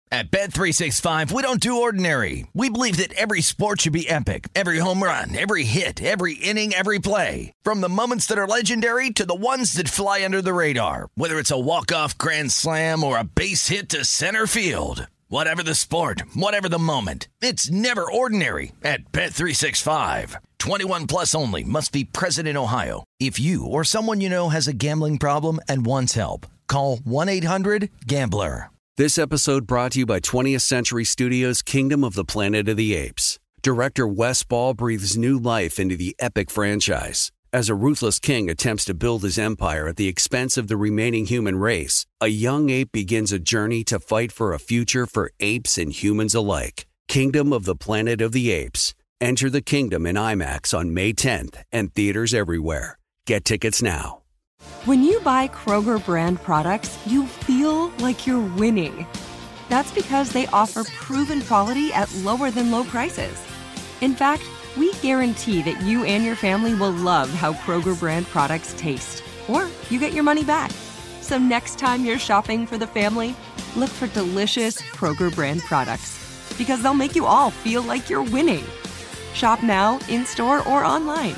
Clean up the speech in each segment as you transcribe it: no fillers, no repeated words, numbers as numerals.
At Bet365, we don't do ordinary. We believe that every sport should be epic. Every home run, every hit, every inning, every play. From the moments that are legendary to the ones that fly under the radar. Whether it's a walk-off grand slam or a base hit to center field. Whatever the sport, whatever the moment. It's never ordinary at Bet365. 21 plus only. Must be present in Ohio. If you or someone you know has a gambling problem and wants help, call 1-800-GAMBLER. This episode brought to you by 20th Century Studios' Kingdom of the Planet of the Apes. Director Wes Ball breathes new life into the epic franchise. As a ruthless king attempts to build his empire at the expense of the remaining human race, a young ape begins a journey to fight for a future for apes and humans alike. Kingdom of the Planet of the Apes. Enter the kingdom in IMAX on May 10th and theaters everywhere. Get tickets now. When you buy Kroger brand products, you feel like you're winning. That's because they offer proven quality at lower than low prices. In fact, we guarantee that you and your family will love how Kroger brand products taste, or you get your money back. So next time you're shopping for the family, look for delicious Kroger brand products, because they'll make you all feel like you're winning. Shop now, in-store, or online.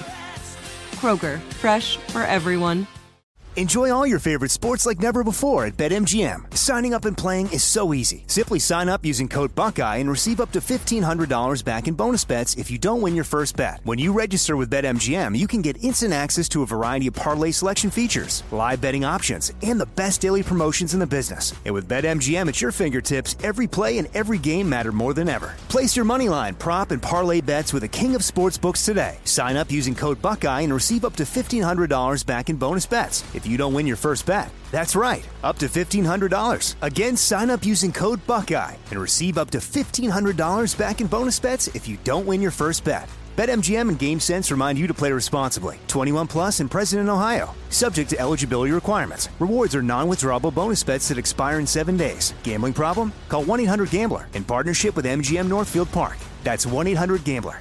Kroger, fresh for everyone. Enjoy all your favorite sports like never before at BetMGM. Signing up and playing is so easy. Simply sign up using code Buckeye and receive up to $1,500 back in bonus bets if you don't win your first bet. When you register with BetMGM, you can get instant access to a variety of parlay selection features, live betting options, and the best daily promotions in the business. And with BetMGM at your fingertips, every play and every game matter more than ever. Place your moneyline, prop, and parlay bets with the king of sportsbooks today. Sign up using code Buckeye and receive up to $1,500 back in bonus bets if you don't win your first bet. That's right, up to $1,500. Again, sign up using code Buckeye and receive up to $1,500 back in bonus bets if you don't win your first bet. BetMGM and GameSense remind you to play responsibly. 21 plus and present in Ohio. Subject to eligibility requirements. Rewards are non-withdrawable bonus bets that expire in 7 days. Gambling problem? Call 1-800-GAMBLER in partnership with MGM Northfield Park. That's 1-800-GAMBLER.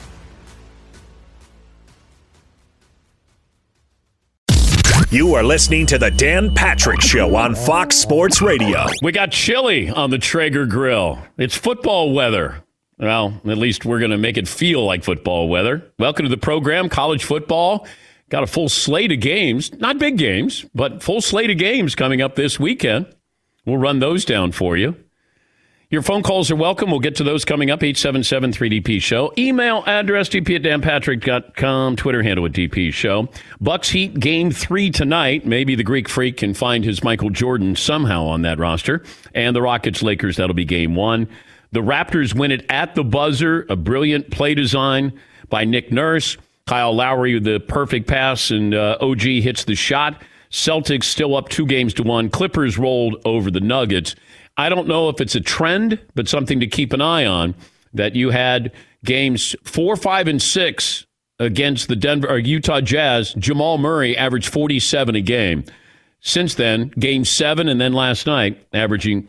You are listening to the Dan Patrick Show on Fox Sports Radio. We got chili on the Traeger grill. It's football weather. Well, at least we're going to make it feel like football weather. Welcome to the program, college football. Got a full slate of games. Not big games, but full slate of games coming up this weekend. We'll run those down for you. Your phone calls are welcome. We'll get to those coming up, 877-3DP-SHOW. Email address, dp@danpatrick.com. Twitter handle at DP Show. Bucks Heat Game 3 tonight. Maybe the Greek Freak can find his Michael Jordan somehow on that roster. And the Rockets Lakers, that'll be Game 1. The Raptors win it at the buzzer. A brilliant play design by Nick Nurse. Kyle Lowry with the perfect pass, and OG hits the shot. Celtics still up 2-1. Clippers rolled over the Nuggets. I don't know if it's a trend, but something to keep an eye on, that you had games 4, 5, and 6 against the Utah Jazz. Jamal Murray averaged 47 a game. Since then, Game 7 and then last night, averaging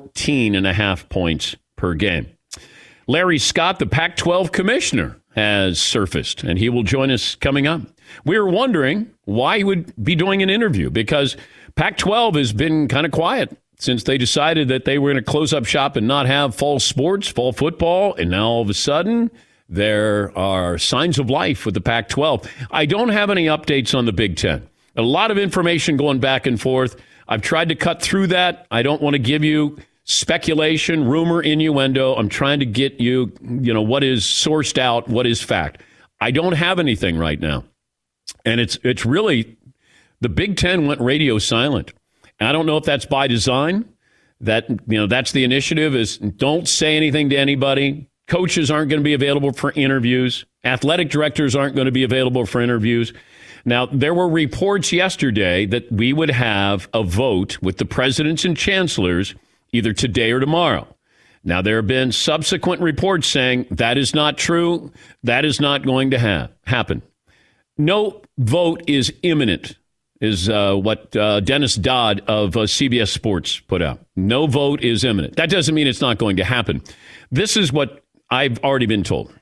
14.5 points per game. Larry Scott, the Pac-12 commissioner, has surfaced, and he will join us coming up. We were wondering why he would be doing an interview, because Pac-12 has been kind of quiet since they decided that they were going to close up shop and not have fall sports, fall football, and now all of a sudden there are signs of life with the Pac-12. I don't have any updates on the Big Ten. A lot of information going back and forth. I've tried to cut through that. I don't want to give you speculation, rumor, innuendo. I'm trying to get you, what is sourced out, what is fact. I don't have anything right now. And it's really, the Big Ten went radio silent. I don't know if that's by design. That's the initiative, is don't say anything to anybody. Coaches aren't going to be available for interviews. Athletic directors aren't going to be available for interviews. Now, there were reports yesterday that we would have a vote with the presidents and chancellors either today or tomorrow. Now, there have been subsequent reports saying that is not true. That is not going to happen. No vote is imminent, is what Dennis Dodd of CBS Sports put out. No vote is imminent. That doesn't mean it's not going to happen. This is what I've already been told.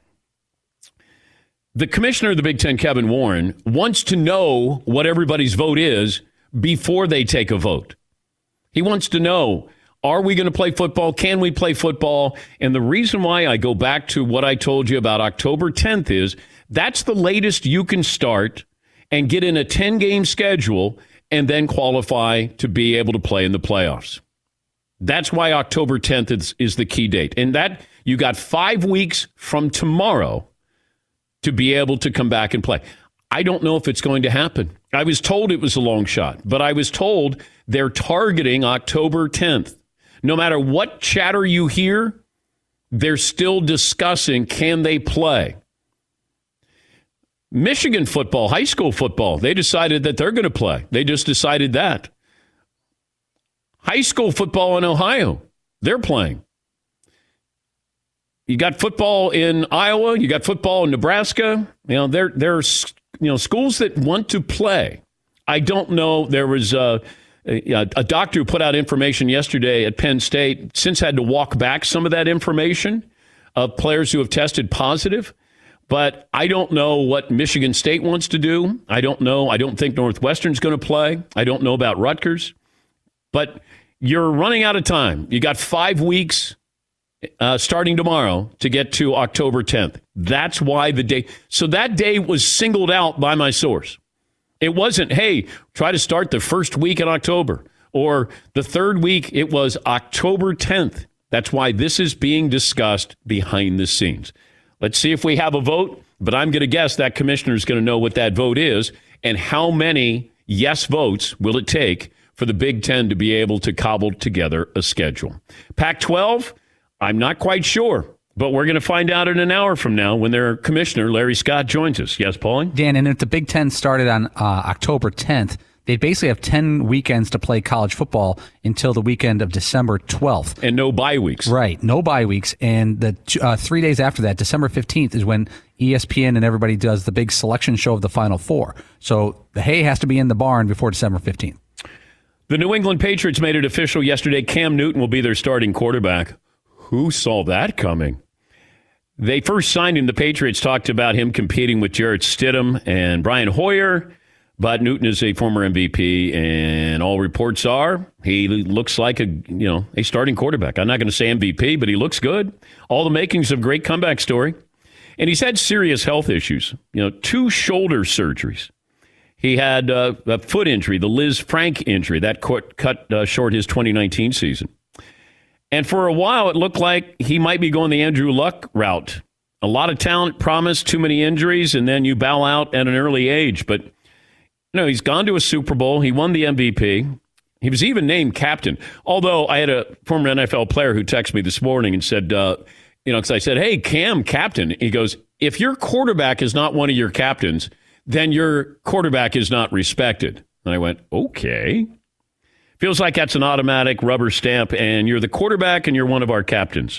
The commissioner of the Big Ten, Kevin Warren, wants to know what everybody's vote is before they take a vote. He wants to know, Are we going to play football? Can we play football? And the reason why I go back to what I told you about October 10th is that's the latest you can start and get in a 10-game schedule and then qualify to be able to play in the playoffs. That's why October 10th is the key date. And that you got 5 weeks from tomorrow to be able to come back and play. I don't know if it's going to happen. I was told it was a long shot, but I was told they're targeting October 10th. No matter what chatter you hear, they're still discussing, can they play? Michigan football, high school football, they decided that they're going to play. They just decided that. High school football in Ohio, they're playing. You got football in Iowa, you got football in Nebraska. There's schools that want to play. I don't know. There was a doctor who put out information yesterday at Penn State, since had to walk back some of that information of players who have tested positive. But I don't know what Michigan State wants to do. I don't know. I don't think Northwestern's going to play. I don't know about Rutgers. But you're running out of time. You got 5 weeks starting tomorrow to get to October 10th. That's why the day. So that day was singled out by my source. It wasn't, hey, try to start the first week in October or the third week. It was October 10th. That's why this is being discussed behind the scenes. Let's see if we have a vote, but I'm going to guess that commissioner is going to know what that vote is and how many yes votes will it take for the Big Ten to be able to cobble together a schedule. Pac-12, I'm not quite sure. But we're going to find out in an hour from now when their commissioner, Larry Scott, joins us. Yes, Paulie? Dan, and if the Big Ten started on October 10th, they'd basically have 10 weekends to play college football until the weekend of December 12th. And no bye weeks. Right, no bye weeks. And the 3 days after that, December 15th, is when ESPN and everybody does the big selection show of the Final Four. So the hay has to be in the barn before December 15th. The New England Patriots made it official yesterday. Cam Newton will be their starting quarterback. Who saw that coming? They first signed him. The Patriots talked about him competing with Jarrett Stidham and Brian Hoyer, but Newton is a former MVP, and all reports are he looks like a starting quarterback. I'm not going to say MVP, but he looks good. All the makings of a great comeback story. And he's had serious health issues, 2 shoulder surgeries. He had a foot injury, the Liz Frank injury, that cut short his 2019 season. And for a while, it looked like he might be going the Andrew Luck route. A lot of talent promised, too many injuries, and then you bow out at an early age. But, he's gone to a Super Bowl. He won the MVP. He was even named captain. Although I had a former NFL player who texted me this morning and said, because I said, hey, Cam, captain. He goes, if your quarterback is not one of your captains, then your quarterback is not respected. And I went, okay. Feels like that's an automatic rubber stamp, and you're the quarterback and you're one of our captains.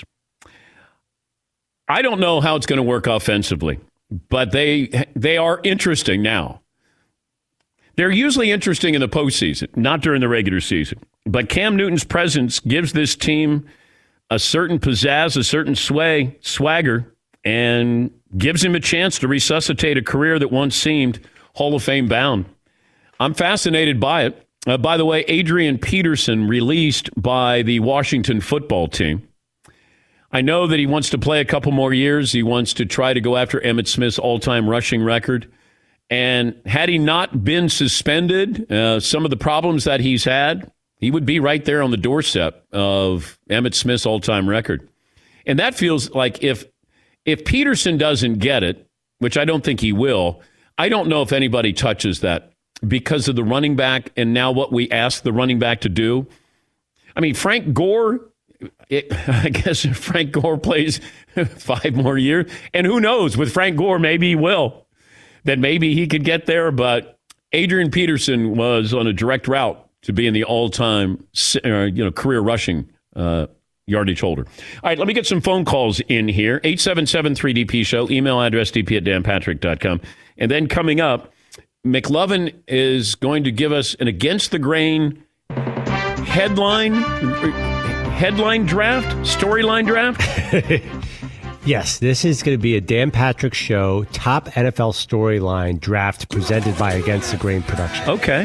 I don't know how it's going to work offensively, but they are interesting now. They're usually interesting in the postseason, not during the regular season. But Cam Newton's presence gives this team a certain pizzazz, a certain swagger, and gives him a chance to resuscitate a career that once seemed Hall of Fame bound. I'm fascinated by it. By the way, Adrian Peterson released by the Washington football team. I know that he wants to play a couple more years. He wants to try to go after Emmitt Smith's all-time rushing record. And had he not been suspended, some of the problems that he's had, he would be right there on the doorstep of Emmitt Smith's all-time record. And that feels like if Peterson doesn't get it, which I don't think he will, I don't know if anybody touches that. Because of the running back and now what we ask the running back to do. I mean, Frank Gore, I guess if Frank Gore plays 5 more years, and who knows, with Frank Gore, maybe he will. Then maybe he could get there, but Adrian Peterson was on a direct route to being the all-time career rushing yardage holder. All right, let me get some phone calls in here. 877-3DP-SHOW, email address dp@danpatrick.com. And then coming up, McLovin is going to give us an against-the-grain headline draft, storyline draft. Yes, this is going to be a Dan Patrick Show top NFL storyline draft presented by Against the Grain Production. Okay.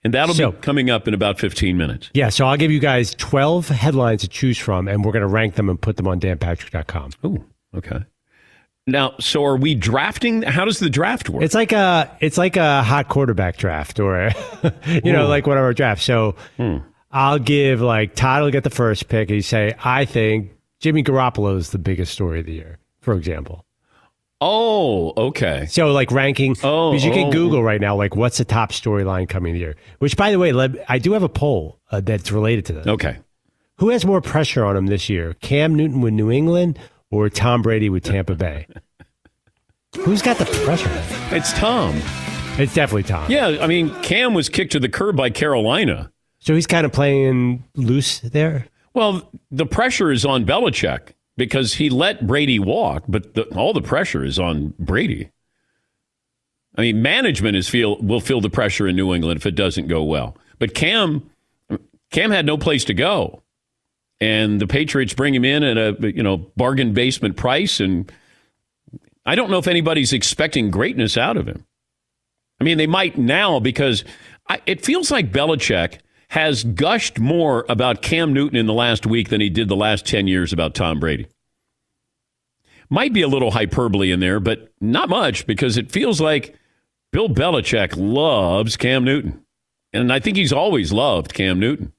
And that'll be coming up in about 15 minutes. Yeah, so I'll give you guys 12 headlines to choose from, and we're going to rank them and put them on danpatrick.com. Oh, okay. Now, so are we drafting? How does the draft work? It's like a hot quarterback draft, or like one of our drafts. So I'll give Todd will get the first pick, and you say, I think Jimmy Garoppolo is the biggest story of the year, for example. Oh, okay. So ranking, because you can Google right now, what's the top storyline coming the year? Which, by the way, I do have a poll that's related to that. Okay. Who has more pressure on him this year? Cam Newton with New England or Tom Brady with Tampa Bay? Who's got the pressure? It's Tom. It's definitely Tom. Yeah, I mean, Cam was kicked to the curb by Carolina. So he's kind of playing loose there? Well, the pressure is on Belichick because he let Brady walk, but all the pressure is on Brady. I mean, management will feel the pressure in New England if it doesn't go well. But Cam had no place to go. And the Patriots bring him in at a bargain basement price, and I don't know if anybody's expecting greatness out of him. I mean, they might now because it feels like Belichick has gushed more about Cam Newton in the last week than he did the last 10 years about Tom Brady. Might be a little hyperbole in there, but not much because it feels like Bill Belichick loves Cam Newton. And I think he's always loved Cam Newton.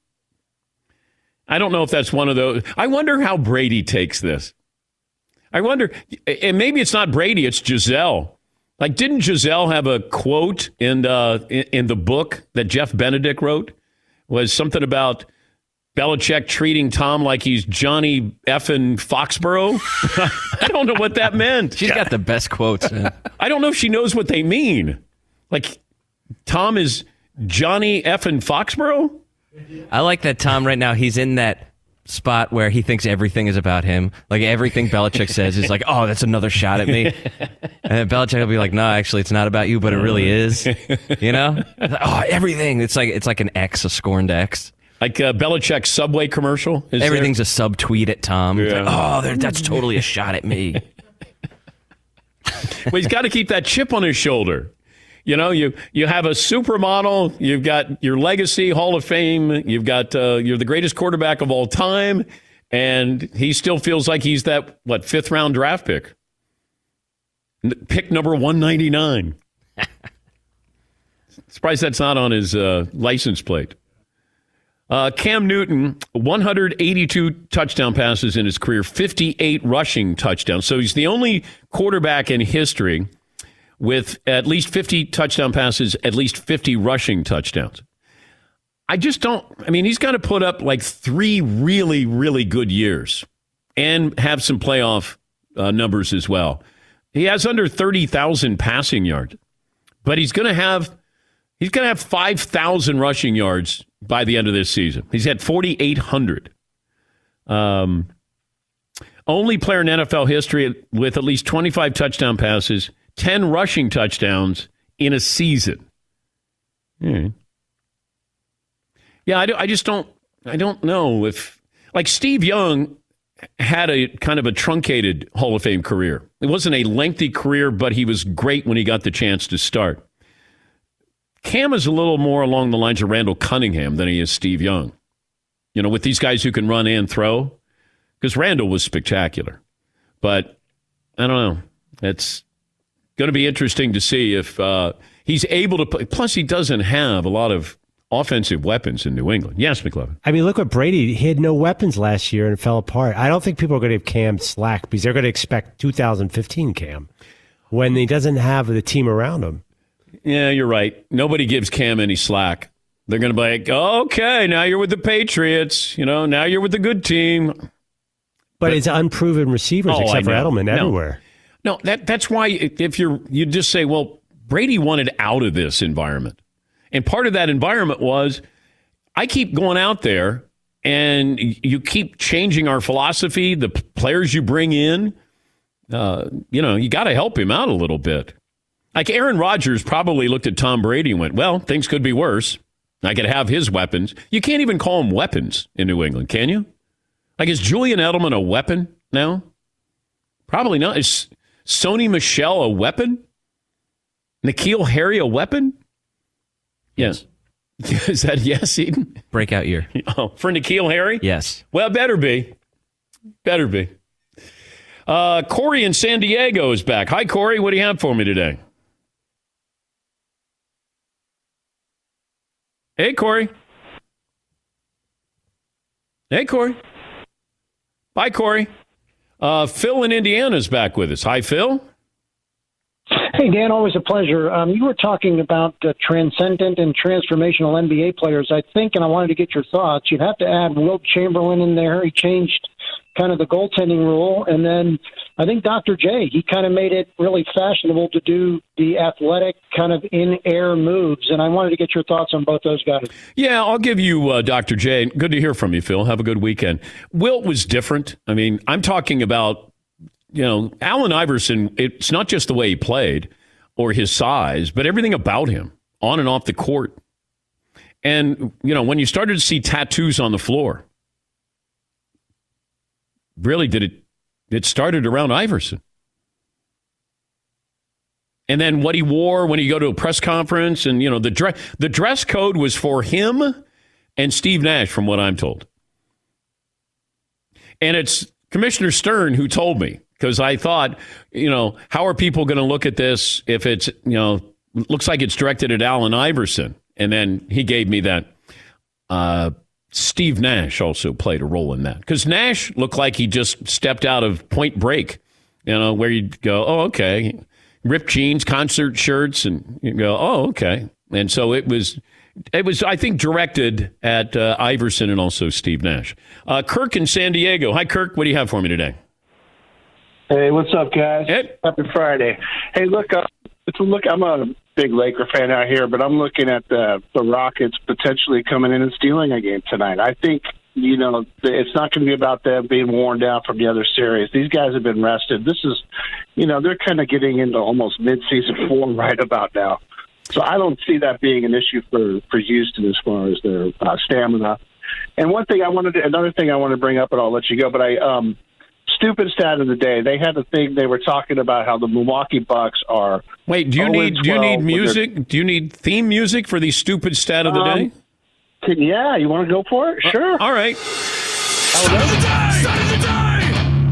I don't know if that's one of those. I wonder how Brady takes this. I wonder, and maybe it's not Brady, it's Giselle. Didn't Giselle have a quote in the book that Jeff Benedict wrote? Was something about Belichick treating Tom like he's Johnny effing Foxborough? I don't know what that meant. She's got the best quotes, man. I don't know if she knows what they mean. Tom is Johnny effing Foxborough? I like that Tom right now, he's in that spot where he thinks everything is about him. Everything Belichick says is oh, that's another shot at me. And Belichick will be like, no, actually, it's not about you, but it really is. Oh, everything. It's like an X, a scorned X. Like Belichick's Subway commercial? Everything's a subtweet at Tom. Yeah. It's that's totally a shot at me. Well, he's got to keep that chip on his shoulder. You have a supermodel, you've got your legacy, Hall of Fame, you've got you're the greatest quarterback of all time, and he still feels like he's that, fifth round draft pick. Pick number 199. Surprised that's not on his license plate. Cam Newton, 182 touchdown passes in his career, 58 rushing touchdowns. So he's the only quarterback in history with at least 50 touchdown passes, at least 50 rushing touchdowns. He's got to put up 3 really, really good years and have some playoff numbers as well. He has under 30,000 passing yards, but he's going to have 5,000 rushing yards by the end of this season. He's had 4,800. Only player in NFL history with at least 25 touchdown passes, 10 rushing touchdowns in a season. Yeah, I don't know if, Steve Young had a kind of a truncated Hall of Fame career. It wasn't a lengthy career, but he was great when he got the chance to start. Cam is a little more along the lines of Randall Cunningham than he is Steve Young. With these guys who can run and throw. Because Randall was spectacular. But, I don't know. It's going to be interesting to see if he's able to play. Plus, he doesn't have a lot of offensive weapons in New England. Yes, McLovin. Look what Brady, he had no weapons last year and fell apart. I don't think people are going to give Cam slack because they're going to expect 2015 Cam when he doesn't have the team around him. Yeah, you're right. Nobody gives Cam any slack. They're going to be like, okay, now you're with the Patriots. Now you're with the good team. But it's unproven receivers except for Edelman everywhere. No, that's why if you just say, well, Brady wanted out of this environment. And part of that environment was, I keep going out there and you keep changing our philosophy, the players you bring in, you got to help him out a little bit. Aaron Rodgers probably looked at Tom Brady and went, well, things could be worse. I could have his weapons. You can't even call them weapons in New England, can you? Is Julian Edelman a weapon now? Probably not. Is Sony Michel a weapon? N'Keal Harry a weapon? Yes. Is that yes, Eden? Breakout year. Oh, for N'Keal Harry? Yes. Well, better be. Better be. Corey in San Diego is back. Hi, Corey. What do you have for me today? Hey, Corey. Hey, Corey. Bye, Corey. Phil in Indiana is back with us. Hi, Phil. Hey, Dan, always a pleasure. You were talking about transcendent and transformational NBA players, I think, and I wanted to get your thoughts. You'd have to add Wilt Chamberlain in there. He changed kind of the goaltending rule. And then I think Dr. J, he kind of made it really fashionable to do the athletic kind of in-air moves. And I wanted to get your thoughts on both those guys. Yeah, I'll give you Dr. J. Good to hear from you, Phil. Have a good weekend. Wilt was different. I mean, I'm talking about, Allen Iverson, it's not just the way he played or his size, but everything about him on and off the court. And, when you started to see tattoos on the floor, really it started around Iverson. And then what he wore when he go to a press conference and, the dress code was for him and Steve Nash, from what I'm told. And it's Commissioner Stern who told me, because I thought, how are people going to look at this if it's, looks like it's directed at Allen Iverson. And then he gave me that. Steve Nash also played a role in that, because Nash looked like he just stepped out of Point Break, where you'd go, oh, okay, ripped jeans, concert shirts, and you go, oh, okay. And so it was, I think, directed at Iverson and also Steve Nash. Kirk in San Diego. Hi, Kirk. What do you have for me today? Hey, what's up, guys? Hey. Happy Friday. Hey, look, I'm a big Laker fan out here, but I'm looking at the Rockets potentially coming in and stealing a game tonight. I think, it's not going to be about them being worn down from the other series. These guys have been rested. This is, they're kind of getting into almost mid-season form right about now. So I don't see that being an issue for Houston as far as their stamina. And another thing I want to bring up, and I'll let you go, but stupid stat of the day. They had a thing. They were talking about how the Milwaukee Bucks are. Wait, do you need music? Do you need theme music for the stupid stat of the day? Yeah, you want to go for it? Sure. All right. Start of the day. Start of the day.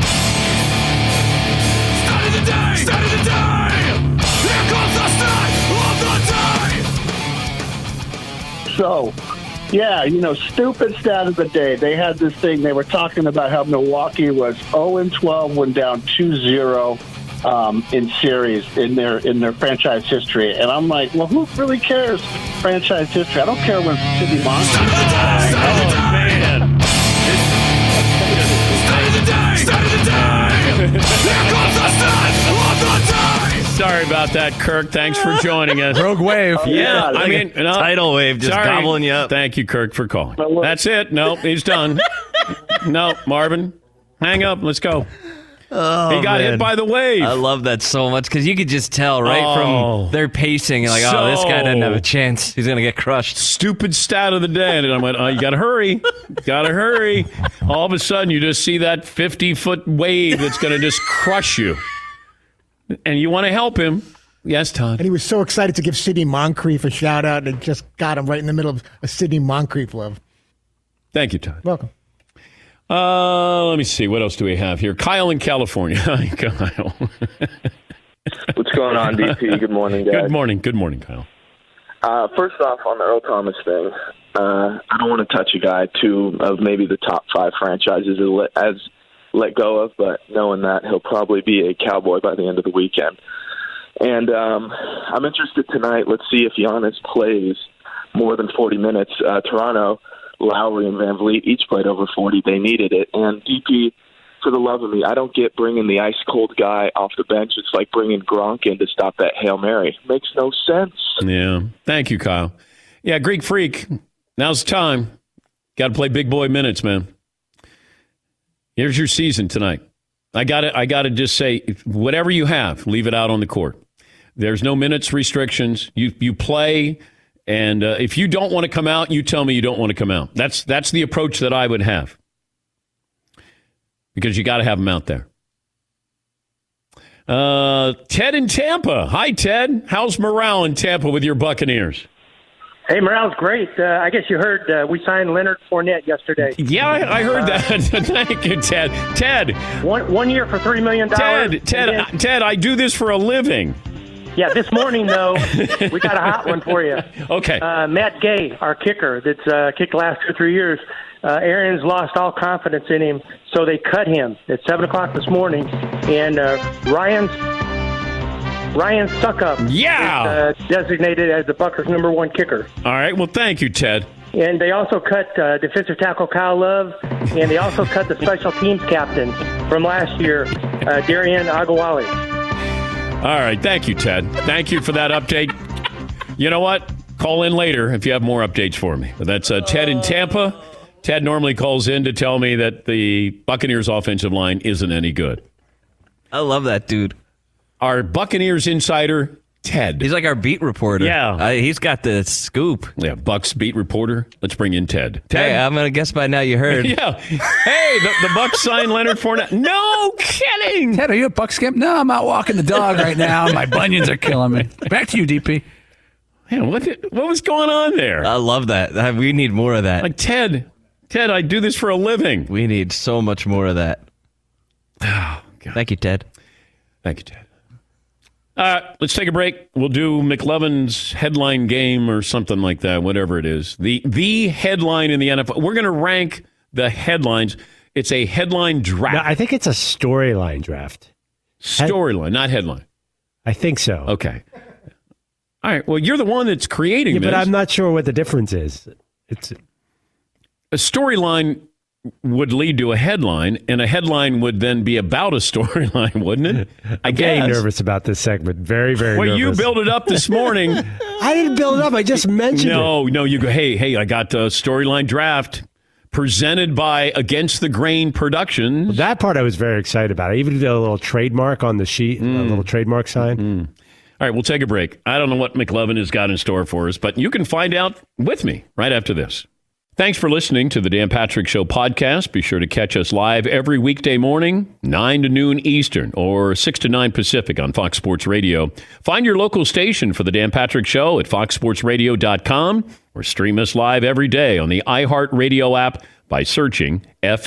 Start of the day. Start of the day. Here comes the start of the day. So. Yeah, stupid stat of the day. They had this thing. They were talking about how Milwaukee was 0-12 when down 2-0 in series in their franchise history. And I'm like, well, who really cares franchise history? I don't care when Sidney Moncrief. Oh, man. Start of the day. Start of the day. Here comes the start of the day. Sorry about that, Kirk. Thanks for joining us. Rogue Wave. Yeah, I mean, tidal wave just gobbling you up. Thank you, Kirk, for calling. That's it. No, he's done. No, Marvin, hang up. Let's go. Oh, he got hit by the wave. I love that so much, because you could just tell from their pacing, like, this guy doesn't have a chance. He's going to get crushed. Stupid stat of the day. And I went, you got to hurry. Got to hurry. All of a sudden, you just see that 50-foot wave that's going to just crush you. And you want to help him. Yes, Todd. And he was so excited to give Sidney Moncrief a shout-out, and just got him right in the middle of a Sidney Moncrief love. Thank you, Todd. Welcome. Let me see. What else do we have here? Kyle in California. Hi, Kyle. What's going on, DP? Good morning, guys. Good morning. Good morning, Kyle. First off, on the Earl Thomas thing, I don't want to touch a guy of maybe the top 5 franchises as let go of, but knowing that he'll probably be a Cowboy by the end of the weekend. And I'm interested tonight. Let's see if Giannis plays more than 40 minutes. Toronto, Lowry and Van Vliet each played over 40. They needed it. And DP, for the love of me, I don't get bringing the ice-cold guy off the bench. It's like bringing Gronk in to stop that Hail Mary. Makes no sense. Yeah. Thank you, Kyle. Yeah, Greek Freak, now's the time. Got to play big boy minutes, man. Here's your season tonight. I got to just say, whatever you have, leave it out on the court. There's no minutes restrictions. You play, and if you don't want to come out, you tell me you don't want to come out. That's the approach that I would have, because you got to have them out there. Ted in Tampa. Hi, Ted. How's morale in Tampa with your Buccaneers? Hey, morale's great. I guess you heard we signed Leonard Fournette yesterday. Yeah, I heard that. Thank you, Ted. Ted. 1 year for $3 million. Ted, I do this for a living. Yeah, this morning, though, we got a hot one for you. Okay. Matt Gay, our kicker, that's kicked the last 2 or 3 years. Aaron's lost all confidence in him, so they cut him at 7 o'clock this morning. And Ryan Suckup is designated as the Buckers' number 1 kicker. All right. Well, thank you, Ted. And they also cut defensive tackle Kyle Love, and they also cut the special teams captain from last year, Darian Agawali. All right. Thank you, Ted. Thank you for that update. You know what? Call in later if you have more updates for me. But that's Ted in Tampa. Ted normally calls in to tell me that the Buccaneers offensive line isn't any good. I love that dude. Our Buccaneers insider, Ted. He's like our beat reporter. Yeah. He's got the scoop. Yeah, Bucks beat reporter. Let's bring in Ted. Ted. Hey, I'm going to guess by now you heard. Yeah. Hey, the Bucks signed Leonard Fournette. No kidding. Ted, are you at Bucks camp? No, I'm out walking the dog right now. My bunions are killing me. Back to you, DP. Man, what was going on there? I love that. We need more of that. Like, Ted, I do this for a living. We need so much more of that. Oh, God. Thank you, Ted. Thank you, Ted. Let's take a break. We'll do McLevin's headline game or something like that, whatever it is. The headline in the NFL. We're going to rank the headlines. It's a headline draft. No, I think it's a storyline draft. Storyline, not headline. I think so. Okay. All right. Well, you're the one that's creating this. But I'm not sure what the difference is. It's a storyline would lead to a headline, and a headline would then be about a storyline, wouldn't it? I'm getting nervous about this segment. Very, very well, nervous. You built it up this morning. I didn't build it up. I just mentioned it. No, you go, hey, I got a storyline draft presented by Against the Grain Productions. Well, that part I was very excited about. I even did a little trademark on the sheet, a little trademark sign. All right, we'll take a break. I don't know what McLevin has got in store for us, but you can find out with me right after this. Thanks for listening to the Dan Patrick Show podcast. Be sure to catch us live every weekday morning, 9 to noon Eastern or 6 to 9 Pacific on Fox Sports Radio. Find your local station for the Dan Patrick Show at foxsportsradio.com or stream us live every day on the iHeartRadio app by searching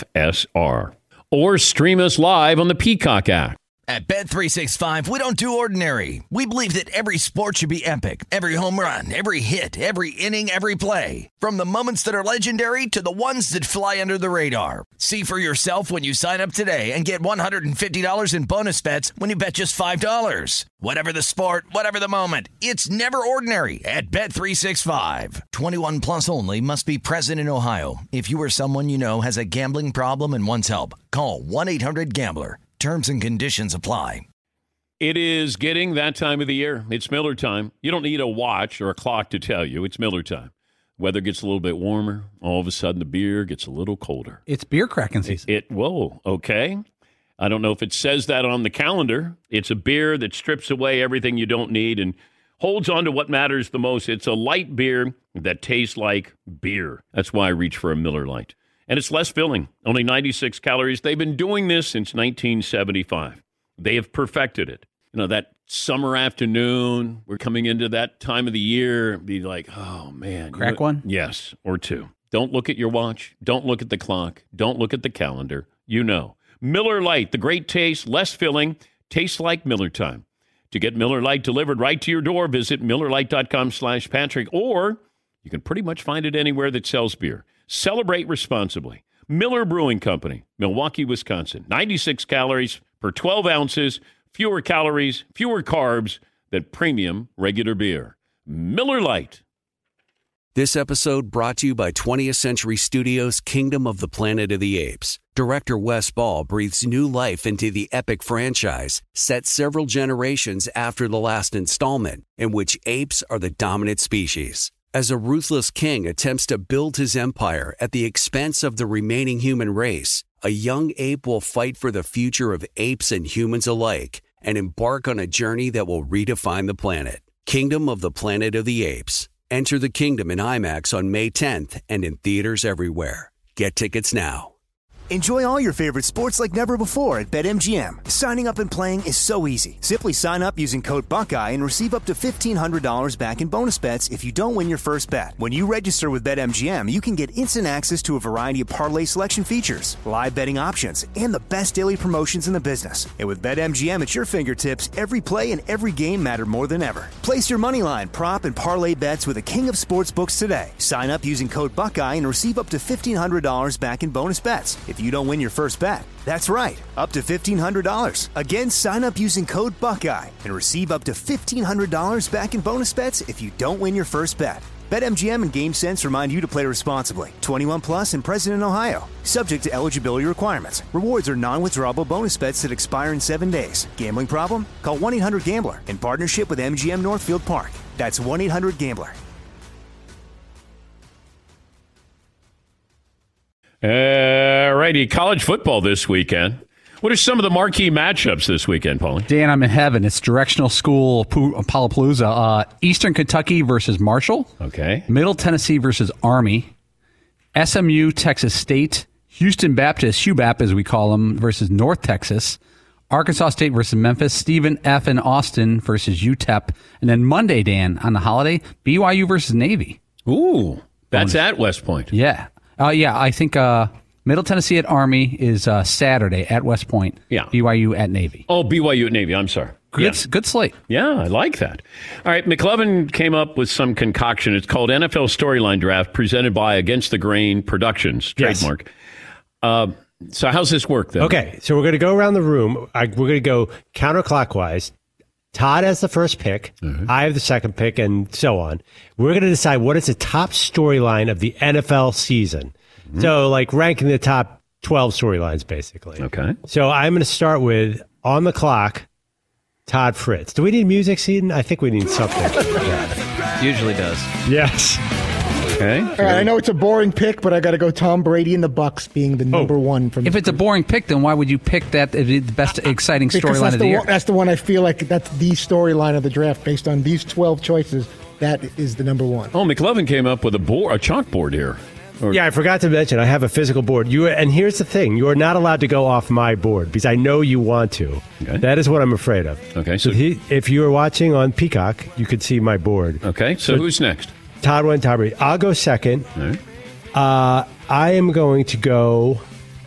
FSR. Or stream us live on the Peacock app. At Bet365, we don't do ordinary. We believe that every sport should be epic. Every home run, every hit, every inning, every play. From the moments that are legendary to the ones that fly under the radar. See for yourself when you sign up today and get $150 in bonus bets when you bet just $5. Whatever the sport, whatever the moment, it's never ordinary at Bet365. 21 plus only. Must be present in Ohio. If you or someone you know has a gambling problem and wants help, call 1-800-GAMBLER. Terms and conditions apply. It is getting that time of the year. It's Miller time. You don't need a watch or a clock to tell you. It's Miller time. Weather gets a little bit warmer. All of a sudden, the beer gets a little colder. It's beer cracking season. Whoa, okay. I don't know if it says that on the calendar. It's a beer that strips away everything you don't need and holds on to what matters the most. It's a light beer that tastes like beer. That's why I reach for a Miller Lite. And it's less filling, only 96 calories. They've been doing this since 1975. They have perfected it. You know, that summer afternoon, we're coming into that time of the year, be like, oh, man. Crack one? Yes, or two. Don't look at your watch. Don't look at the clock. Don't look at the calendar. You know. Miller Lite, the great taste, less filling, tastes like Miller time. To get Miller Lite delivered right to your door, visit MillerLite.com/Patrick, or you can pretty much find it anywhere that sells beer. Celebrate responsibly. Miller Brewing Company, Milwaukee, Wisconsin. 96 calories per 12 ounces, fewer calories, fewer carbs than premium regular beer. Miller Lite. This episode brought to you by 20th Century Studios' Kingdom of the Planet of the Apes. Director Wes Ball breathes new life into the epic franchise, set several generations after the last installment, in which apes are the dominant species. As a ruthless king attempts to build his empire at the expense of the remaining human race, a young ape will fight for the future of apes and humans alike and embark on a journey that will redefine the planet. Kingdom of the Planet of the Apes. Enter the kingdom in IMAX on May 10th and in theaters everywhere. Get tickets now. Enjoy all your favorite sports like never before at BetMGM. Signing up and playing is so easy. Simply sign up using code Buckeye and receive up to $1,500 back in bonus bets if you don't win your first bet. When you register with BetMGM, you can get instant access to a variety of parlay selection features, live betting options, and the best daily promotions in the business. And with BetMGM at your fingertips, every play and every game matter more than ever. Place your moneyline, prop, and parlay bets with the king of sportsbooks today. Sign up using code Buckeye and receive up to $1,500 back in bonus bets if you don't win your first bet. That's right, up to $1,500. Again, sign up using code Buckeye and receive up to $1,500 back in bonus bets if you don't win your first bet. BetMGM and GameSense remind you to play responsibly. 21 plus and present in Ohio. Subject to eligibility requirements. Rewards are non-withdrawable bonus bets that expire in 7 days. Gambling problem? Call 1-800-GAMBLER in partnership with MGM Northfield Park. That's 1-800-GAMBLER. Righty, college football this weekend. What are some of the marquee matchups this weekend, Paulie? Dan, I'm in heaven. It's directional school Palapalooza. Eastern Kentucky versus Marshall. Okay. Middle Tennessee versus Army. SMU, Texas State. Houston Baptist, HUBAP as we call them, versus North Texas. Arkansas State versus Memphis. Stephen F. and Austin versus UTEP. And then Monday, Dan, on the holiday, BYU versus Navy. Ooh, that's at West Point. Yeah. I think Middle Tennessee at Army is Saturday at West Point. Yeah. BYU at Navy. Oh, BYU at Navy. I'm sorry. Good slate. Yeah, I like that. All right, McLovin came up with some concoction. It's called NFL Storyline Draft, presented by Against the Grain Productions, trademark. Yes. So how's this work, then? Okay, so we're going to go around the room. We're going to go counterclockwise. Todd has the first pick. Mm-hmm. I have the second pick, and so on. We're going to decide what is the top storyline of the NFL season. Mm-hmm. So, like, ranking the top 12 storylines, basically. Okay. So I'm going to start with, on the clock, Todd Fritz. Do we need music, Seaton? I think we need something. Usually does. Yes. Okay. All right, I know it's a boring pick, but I got to go Tom Brady and the Bucs being the number one. From if it's a boring pick, then why would you pick that the best exciting storyline of the year? That's the one I feel like that's the storyline of the draft based on these 12 choices. That is the number one. Oh, McLovin came up with a chalkboard here. Yeah, I forgot to mention, I have a physical board. And here's the thing. You are not allowed to go off my board because I know you want to. Okay. That is what I'm afraid of. Okay. So if you are watching on Peacock, you could see my board. Okay. So who's next? Todd went Todd Brady. I'll go second. All right. I am going to go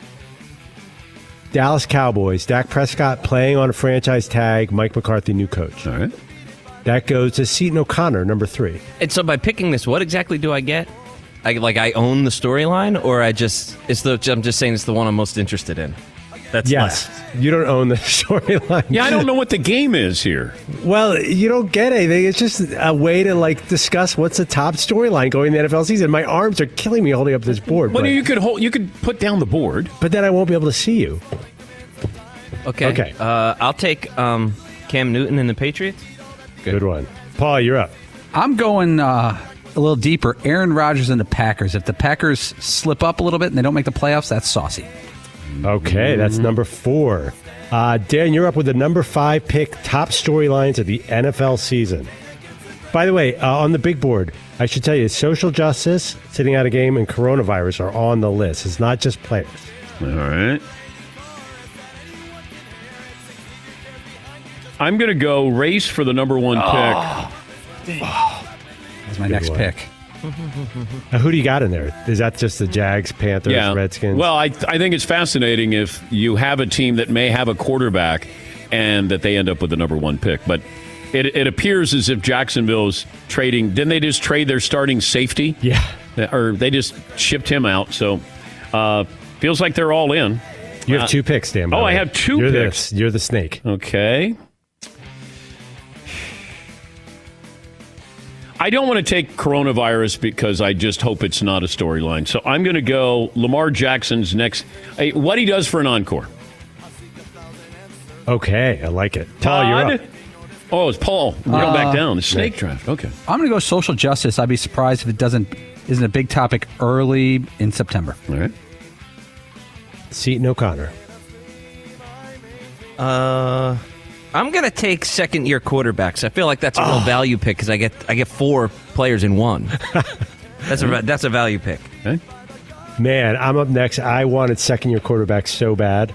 Dallas Cowboys. Dak Prescott playing on a franchise tag. Mike McCarthy, new coach. All right. That goes to Seton O'Connor, number 3. And so by picking this, what exactly do I get? I own the storyline, or I'm just saying it's the one I'm most interested in. That's yes. You don't own the storyline. Yeah, I don't know what the game is here. Well, you don't get anything. It's just a way to discuss what's the top storyline going in the NFL season. My arms are killing me holding up this board. Well, you could put down the board, but then I won't be able to see you. Okay. I'll take Cam Newton and the Patriots. Good one, Paul. You're up. I'm going a little deeper. Aaron Rodgers and the Packers. If the Packers slip up a little bit and they don't make the playoffs, that's saucy. Okay, that's number 4. Dan, you're up with the number 5 pick, top storylines of the NFL season. By the way, on the big board, I should tell you, social justice, sitting out a game, and coronavirus are on the list. It's not just players. All right. I'm going to go race for the number 1 pick. That's my next pick. Now, who do you got in there? Is that just the Jags, Panthers, Redskins? Well, I think it's fascinating if you have a team that may have a quarterback and that they end up with the number 1 pick. But it appears as if Jacksonville's trading. Didn't they just trade their starting safety? Yeah. Or they just shipped him out. So feels like they're all in. You have 2 picks, Dan. I have 2 picks. You're the snake. Okay. I don't want to take coronavirus because I just hope it's not a storyline. So I'm going to go Lamar Jackson's next. What he does for an encore. Okay, I like it. Paul, you're up. Oh, it's Paul. We're going back down. The snake draft. Okay. I'm going to go social justice. I'd be surprised if it isn't a big topic early in September. All right. Seton O'Connor. I'm going to take second-year quarterbacks. I feel like that's a real value pick because I get 4 players in one. That's a value pick. Okay. Man, I'm up next. I wanted second-year quarterback so bad.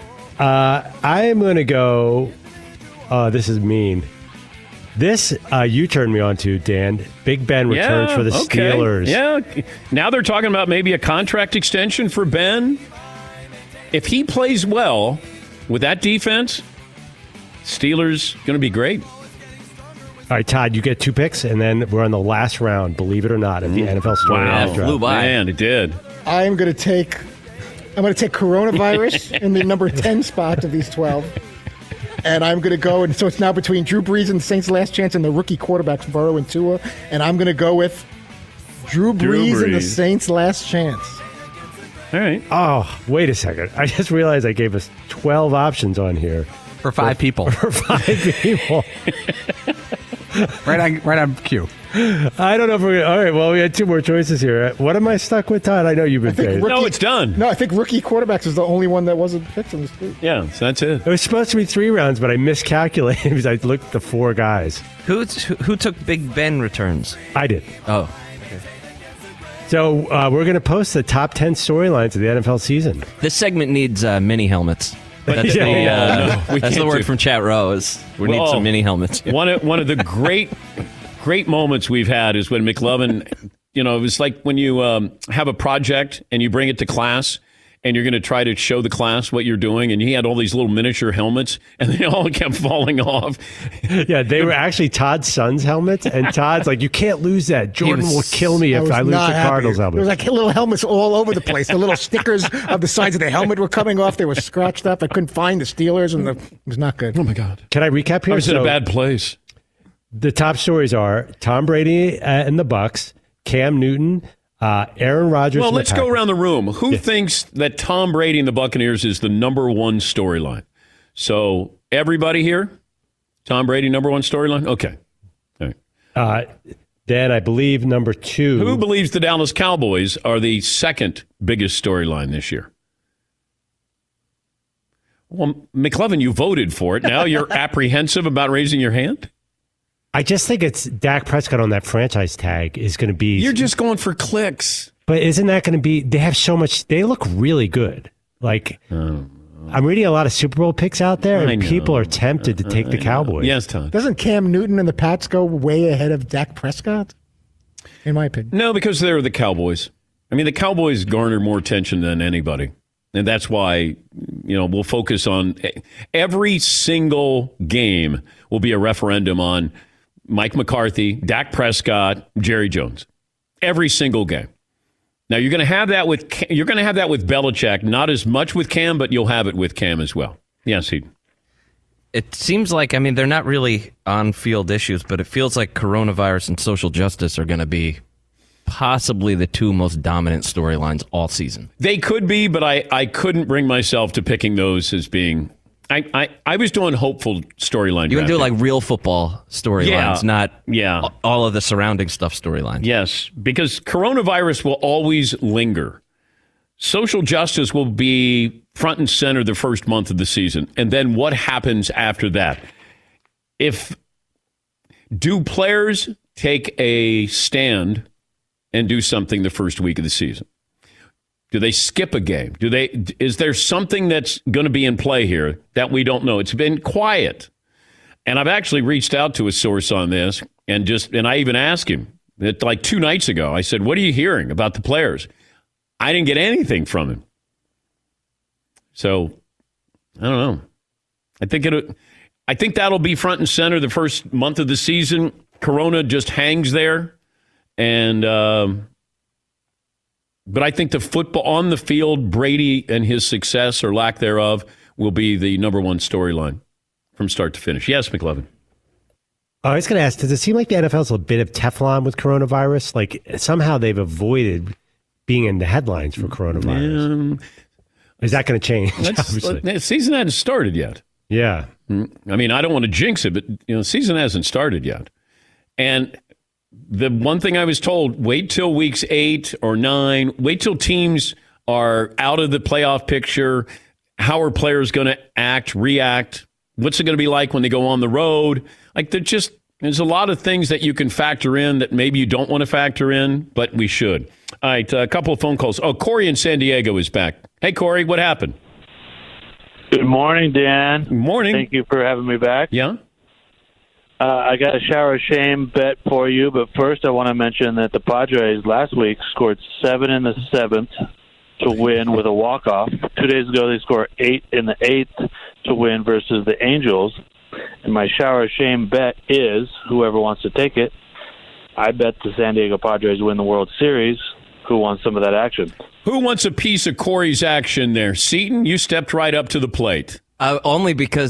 I am going to go. This is mean. This you turned me on to, Dan. Big Ben returns for the Steelers. Yeah. Now they're talking about maybe a contract extension for Ben. If he plays well with that defense, Steelers going to be great. All right, Todd, you get 2 picks, and then we're on the last round, believe it or not, of the NFL story. Wow, flew by. Man, it did. I'm going to take coronavirus in the number 10 spot of these 12. And I'm going to go, and so it's now between Drew Brees and the Saints' last chance and the rookie quarterbacks, Burrow and Tua. And I'm going to go with Drew Brees and the Saints' last chance. All right. Oh, wait a second. I just realized I gave us 12 options on here. For 5 people. For 5 people. Right on cue. I don't know if we're going to. All right, well, we had 2 more choices here. What am I stuck with, Todd? I know you've been saying. No, it's done. No, I think rookie quarterbacks is the only one that wasn't picked on the street. Yeah, so that's it. It was supposed to be 3 rounds, but I miscalculated because I looked at the 4 guys. Who took Big Ben returns? I did. Oh. So we're going to post the top 10 storylines of the NFL season. This segment needs mini helmets. That's that's the word from chat row. We need some mini helmets. One of the great moments we've had is when McLovin, it was like when you have a project and you bring it to class and you're going to try to show the class what you're doing, and he had all these little miniature helmets and they all kept falling off. Yeah, they were actually Todd's son's helmets, and Todd's like, you can't lose that. Jordan will kill me if I lose the Cardinals helmet. There was like little helmets all over the place. The little stickers of the sides of the helmet were coming off. They were scratched up. I couldn't find the Steelers, and it was not good. Oh, my God. Can I recap here? I was in a bad place. The top stories are Tom Brady and the Bucs, Cam Newton, Aaron Rodgers. Well, let's go around the room. Who thinks that Tom Brady and the Buccaneers is the number 1 storyline? So everybody here, Tom Brady, number 1 storyline? Okay. All right. Then I believe number 2. Who believes the Dallas Cowboys are the second biggest storyline this year? Well, McLovin, you voted for it. Now you're apprehensive about raising your hand? I just think it's Dak Prescott on that franchise tag is going to be... You're just going for clicks. But isn't that going to be... They have so much... They look really good. Like, I'm reading a lot of Super Bowl picks out there, and people are tempted to take the Cowboys. Yes, Tom. Doesn't Cam Newton and the Pats go way ahead of Dak Prescott? In my opinion. No, because they're the Cowboys. I mean, the Cowboys garner more attention than anybody. And that's why, we'll focus on... Every single game will be a referendum on... Mike McCarthy, Dak Prescott, Jerry Jones, every single game. Now you're going to have that with Belichick, not as much with Cam, but you'll have it with Cam as well. Yes, It seems like they're not really on-field issues, but it feels like coronavirus and social justice are going to be possibly the 2 most dominant storylines all season. They could be, but I couldn't bring myself to picking those as being. I was doing hopeful storyline. You can do like real football storylines, not all of the surrounding stuff storylines. Yes, because coronavirus will always linger. Social justice will be front and center the first month of the season. And then what happens after that? Do players take a stand and do something the first week of the season? Do they skip a game? Is there something that's going to be in play here that we don't know? It's been quiet. And I've actually reached out to a source on this and I even asked him like 2 nights ago. I said, what are you hearing about the players? I didn't get anything from him. So I don't know. I think that'll be front and center the first month of the season. Corona just hangs there. And, but I think the football on the field, Brady and his success or lack thereof will be the number 1 storyline from start to finish. Yes, McLovin. I was going to ask, does it seem like the NFL's a bit of Teflon with coronavirus? Like somehow they've avoided being in the headlines for coronavirus. Is that going to change? The season hasn't started yet. Yeah. I mean, I don't want to jinx it, but the season hasn't started yet. And the one thing I was told, wait till weeks 8 or 9, wait till teams are out of the playoff picture. How are players going to react? What's it going to be like when they go on the road? Like There's a lot of things that you can factor in that maybe you don't want to factor in, but we should. All right, a couple of phone calls. Oh, Corey in San Diego is back. Hey, Corey, what happened? Good morning, Dan. Good morning. Thank you for having me back. Yeah? I got a shower of shame bet for you, but first I want to mention that the Padres last week scored 7 in the 7th to win with a walk-off. 2 days ago they scored 8 in the 8th to win versus the Angels. And my shower of shame bet is, whoever wants to take it, I bet the San Diego Padres win the World Series. Who wants some of that action? Who wants a piece of Corey's action there? Seton, you stepped right up to the plate. Only because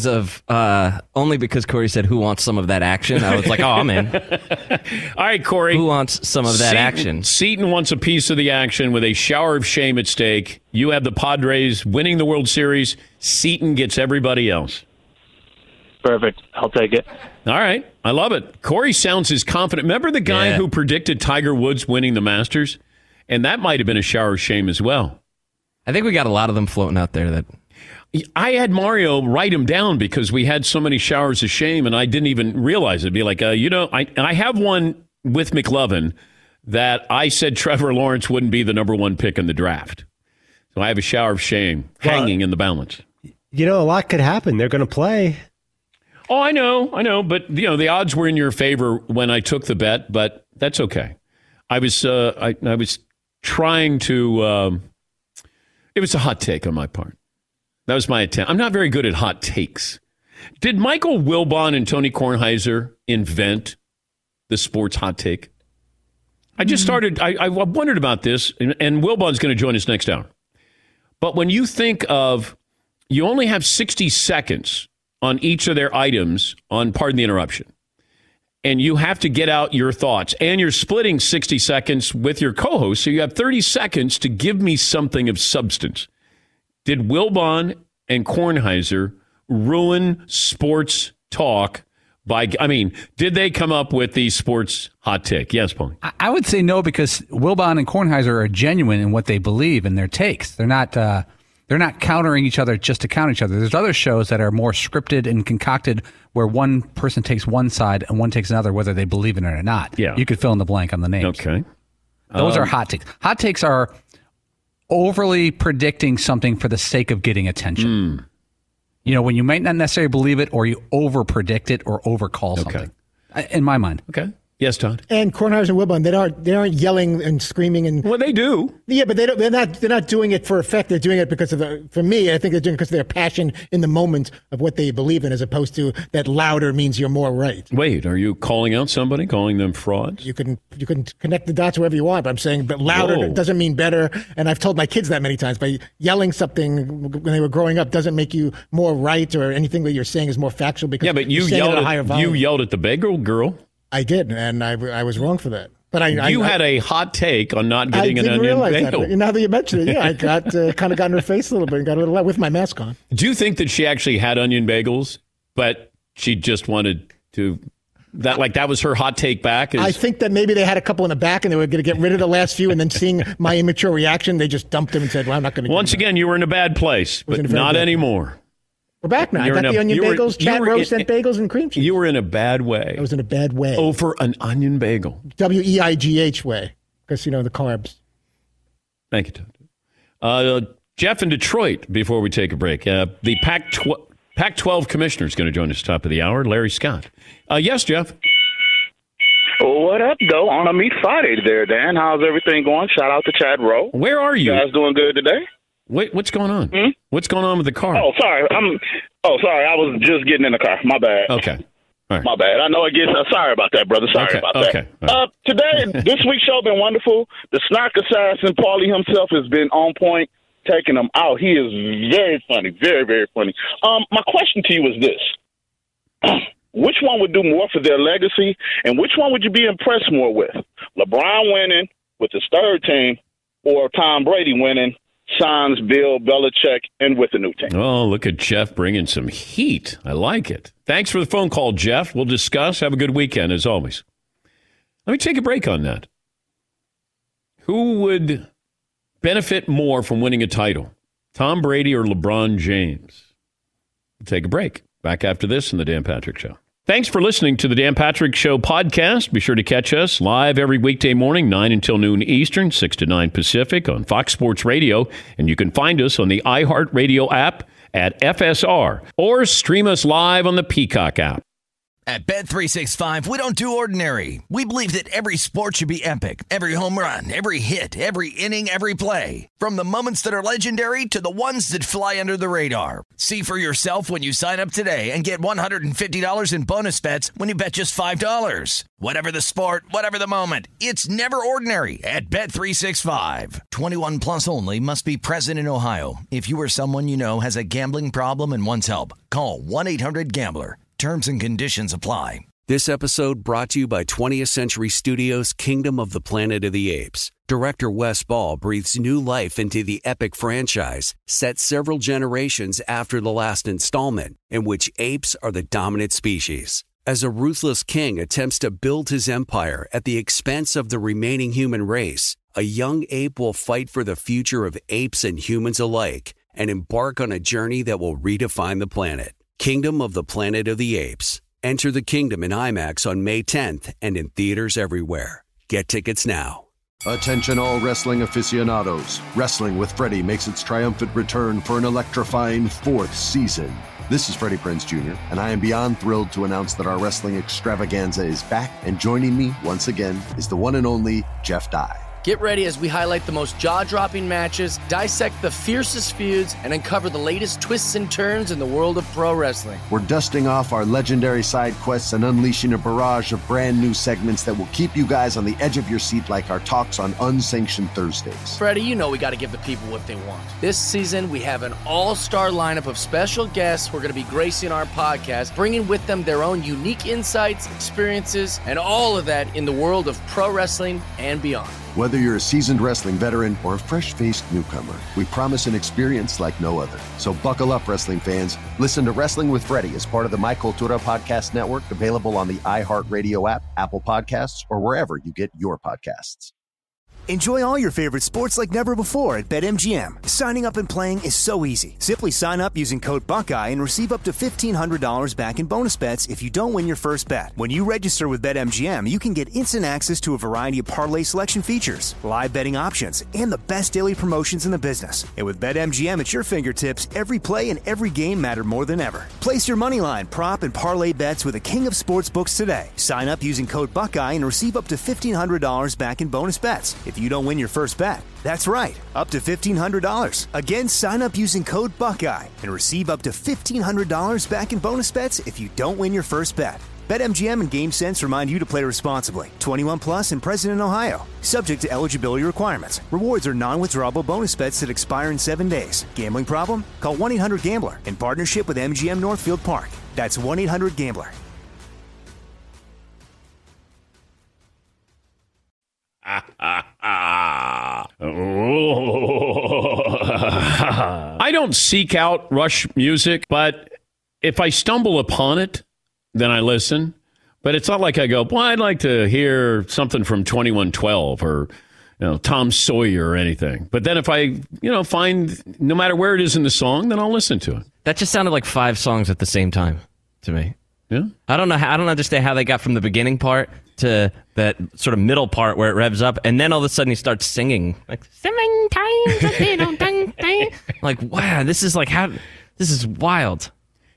Corey said, "Who wants some of that action?" I was like, "Oh, I'm in." All right, Corey. Who wants some of that action? Seton wants a piece of the action with a shower of shame at stake. You have the Padres winning the World Series. Seton gets everybody else. Perfect. I'll take it. All right. I love it. Corey sounds as confident. Remember the guy who predicted Tiger Woods winning the Masters? And that might have been a shower of shame as well. I think we got a lot of them floating out there that. I had Mario write him down because we had so many showers of shame, and I didn't even realize it. It'd be like, I have one with McLovin that I said Trevor Lawrence wouldn't be the number one pick in the draft. So I have a shower of shame hanging in the balance. A lot could happen. They're going to play. Oh, I know. But, the odds were in your favor when I took the bet, but that's okay. I was trying to, it was a hot take on my part. That was my attempt. I'm not very good at hot takes. Did Michael Wilbon and Tony Kornheiser invent the sports hot take? I just started, I wondered about this, and Wilbon's going to join us next hour. But when you think of, you only have 60 seconds on each of their items on Pardon the Interruption, and you have to get out your thoughts, and you're splitting 60 seconds with your co-host, so you have 30 seconds to give me something of substance. Did Wilbon and Kornheiser ruin sports talk did they come up with the sports hot take? Yes, Paul. I would say no, because Wilbon and Kornheiser are genuine in what they believe in their takes. They're not countering each other just to counter each other. There's other shows that are more scripted and concocted where one person takes one side and one takes another, whether they believe in it or not. Yeah. You could fill in the blank on the names. Okay. Those are hot takes. Hot takes are overly predicting something for the sake of getting attention. When you might not necessarily believe it, or you over predict it or overcall something. In my mind. Okay. Yes, Todd. And Kornheiser and Wilbon, they aren't yelling and screaming and. Well, they do. Yeah, but they're not doing it for effect. They're doing it because of for me, I think they're doing it because of their passion in the moment of what they believe in, as opposed to that louder means you're more right. Wait, are you calling out somebody, calling them frauds? You can connect the dots wherever you want, but I'm saying, but louder doesn't mean better. And I've told my kids that many times. By yelling something when they were growing up doesn't make you more right, or anything that you're saying is more factual. Because but you yelled at the bagel girl. I did, and I was wrong for that. But you had a hot take on not getting an onion bagel. That. Now that you mention it, I got kind of got in her face a little bit and got a little with my mask on. Do you think that she actually had onion bagels, but she just wanted to that was her hot take back? I think that maybe they had a couple in the back and they were going to get rid of the last few, and then seeing my immature reaction, they just dumped them and said, "Well, I'm not going to." Once again, you were in a bad place, but not anymore. We're back now. I got the onion bagels, Chad Rose sent bagels and cream cheese. You were in a bad way. I was in a bad way. Over an onion bagel. WEIGH way. Because, the carbs. Thank you, Todd. Jeff in Detroit, before we take a break. The Pac-12 commissioner is going to join us top of the hour, Larry Scott. Yes, Jeff. What up, though, on a Meat Friday there, Dan? How's everything going? Shout out to Chad Rowe. Where are you? You guys doing good today? Wait, what's going on? What's going on with the car? Oh, sorry. Sorry. I was just getting in the car. My bad. Okay. All right. My bad. I know it gets. Sorry about that, brother. Sorry about that. Okay. Right. Today, this week's show been wonderful. The snark assassin, Paulie himself, has been on point, taking him out. He is very funny. Very, very funny. My question to you is this. Which one would do more for their legacy, and which one would you be impressed more with? LeBron winning with his third team, or Tom Brady winning, Sans, Bill, Belichick, and with the new team? Oh, look at Jeff bringing some heat. I like it. Thanks for the phone call, Jeff. We'll discuss. Have a good weekend, as always. Let me take a break on that. Who would benefit more from winning a title, Tom Brady or LeBron James? We'll take a break. Back after this in the Dan Patrick Show. Thanks for listening to the Dan Patrick Show podcast. Be sure to catch us live every weekday morning, 9 until noon Eastern, 6 to 9 Pacific on Fox Sports Radio. And you can find us on the iHeartRadio app at FSR or stream us live on the Peacock app. At Bet365, we don't do ordinary. We believe that every sport should be epic. Every home run, every hit, every inning, every play. From the moments that are legendary to the ones that fly under the radar. See for yourself when you sign up today and get $150 in bonus bets when you bet just $5. Whatever the sport, whatever the moment, it's never ordinary at Bet365. 21 plus only. Must be present in Ohio. If you or someone you know has a gambling problem and wants help, call 1-800-GAMBLER. Terms and conditions apply. This episode brought to you by 20th Century Studios' Kingdom of the Planet of the Apes. Director Wes Ball breathes new life into the epic franchise, set several generations after the last installment, in which apes are the dominant species. As a ruthless king attempts to build his empire at the expense of the remaining human race, a young ape will fight for the future of apes and humans alike and embark on a journey that will redefine the planet. Kingdom of the Planet of the Apes. Enter the kingdom in IMAX on May 10th and in theaters everywhere. Get tickets now. Attention all wrestling aficionados. Wrestling with Freddie makes its triumphant return for an electrifying 4th season. This is Freddie Prinze Jr., and I am beyond thrilled to announce that our wrestling extravaganza is back, and joining me once again is the one and only Jeff Dye. Get ready as we highlight the most jaw-dropping matches, dissect the fiercest feuds, and uncover the latest twists and turns in the world of pro wrestling. We're dusting off our legendary side quests and unleashing a barrage of brand new segments that will keep you guys on the edge of your seat like our talks on Unsanctioned Thursdays. Freddie, you know we got to give the people what they want. This season, we have an all-star lineup of special guests who are going to be gracing our podcast, bringing with them their own unique insights, experiences, and all of that in the world of pro wrestling and beyond. Whether you're a seasoned wrestling veteran or a fresh-faced newcomer, we promise an experience like no other. So buckle up, wrestling fans. Listen to Wrestling with Freddie as part of the My Cultura Podcast Network, available on the iHeartRadio app, Apple Podcasts, or wherever you get your podcasts. Enjoy all your favorite sports like never before at BetMGM. Signing up and playing is so easy. Simply sign up using code Buckeye and receive up to $1,500 back in bonus bets if you don't win your first bet. When you register with BetMGM, you can get instant access to a variety of parlay selection features, live betting options, and the best daily promotions in the business. And with BetMGM at your fingertips, every play and every game matter more than ever. Place your moneyline, prop, and parlay bets with the king of sportsbooks today. Sign up using code Buckeye and receive up to $1,500 back in bonus bets if you don't win your first bet. That's right, up to $1,500. Again, sign up using code Buckeye and receive up to $1,500 back in bonus bets if you don't win your first bet. BetMGM and GameSense remind you to play responsibly. 21 plus and present in Ohio. Subject to eligibility requirements. Rewards are non-withdrawable bonus bets that expire in 7 days. Gambling problem? Call 1-800-GAMBLER in partnership with MGM Northfield Park. That's 1-800-GAMBLER. I don't seek out Rush music, but if I stumble upon it, then I listen. But it's not like I go, well, I'd like to hear something from 2112 or Tom Sawyer or anything. But then if I find, no matter where it is in the song, then I'll listen to it. That just sounded like 5 songs at the same time to me. Yeah, I don't understand how they got from the beginning part to that sort of middle part where it revs up, and then all of a sudden he starts singing like 7 times. Like, wow, this is wild.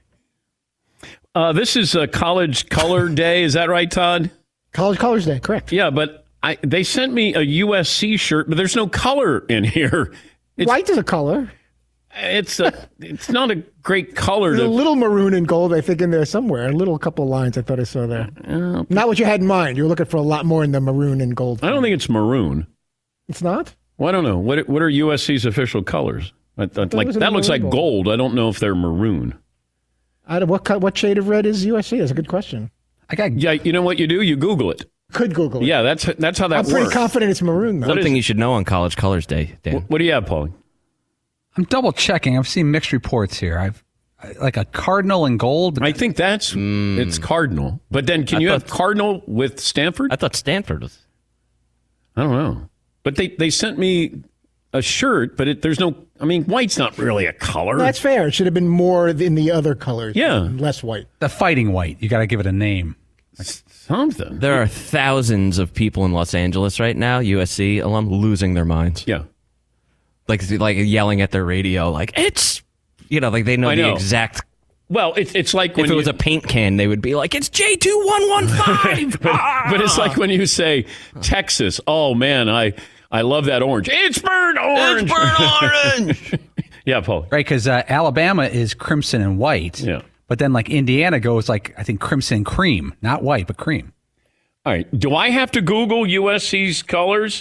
This is a College Color Day. Is that right, Todd? College Colors Day, correct. Yeah, but they sent me a USC shirt, but there's no color in here. White is a color. It's not a great color. There's a little maroon and gold, I think, in there somewhere. A little couple of lines I thought I saw there. Not what you had in mind. You were looking for a lot more in the maroon and gold. I don't think it's maroon. It's not? Well, I don't know. What are USC's official colors? That looks like gold. I don't know if they're maroon. What shade of red is USC? That's a good question. Yeah, you know what you do? You Google it. Could Google it. Yeah, that's how that works. I'm pretty confident it's maroon, though. Something you should know on College Colors Day, Dan. What do you have, Paulie? I'm double checking. I've seen mixed reports here. I've like a cardinal and gold. I think it's cardinal. But then can you have cardinal with Stanford? I thought Stanford was. I don't know. But they sent me a shirt, but there's no. I mean, white's not really a color. That's fair. It should have been more in the other colors. Yeah, less white. The fighting white. You got to give it a name. Something. There are thousands of people in Los Angeles right now, USC alum, losing their minds. Yeah. Like yelling at their radio, like, it's, like they know the exact. Well, it's like when if it was a paint can, they would be like, it's J2115. but it's like when you say Texas, oh man, I love that orange. It's burnt orange. It's burnt orange. Yeah, Paul. Right, because Alabama is crimson and white. Yeah. But then like Indiana goes like, I think crimson and cream. Not white, but cream. All right. Do I have to Google USC's colors?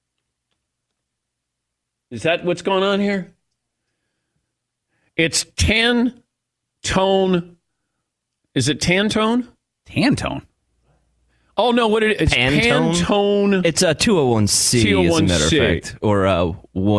Is that what's going on here? It's tan tone. Is it tan tone? Tan tone. Oh, no. It's Pantone. It's a 201C, 201C. As a matter of fact. Or a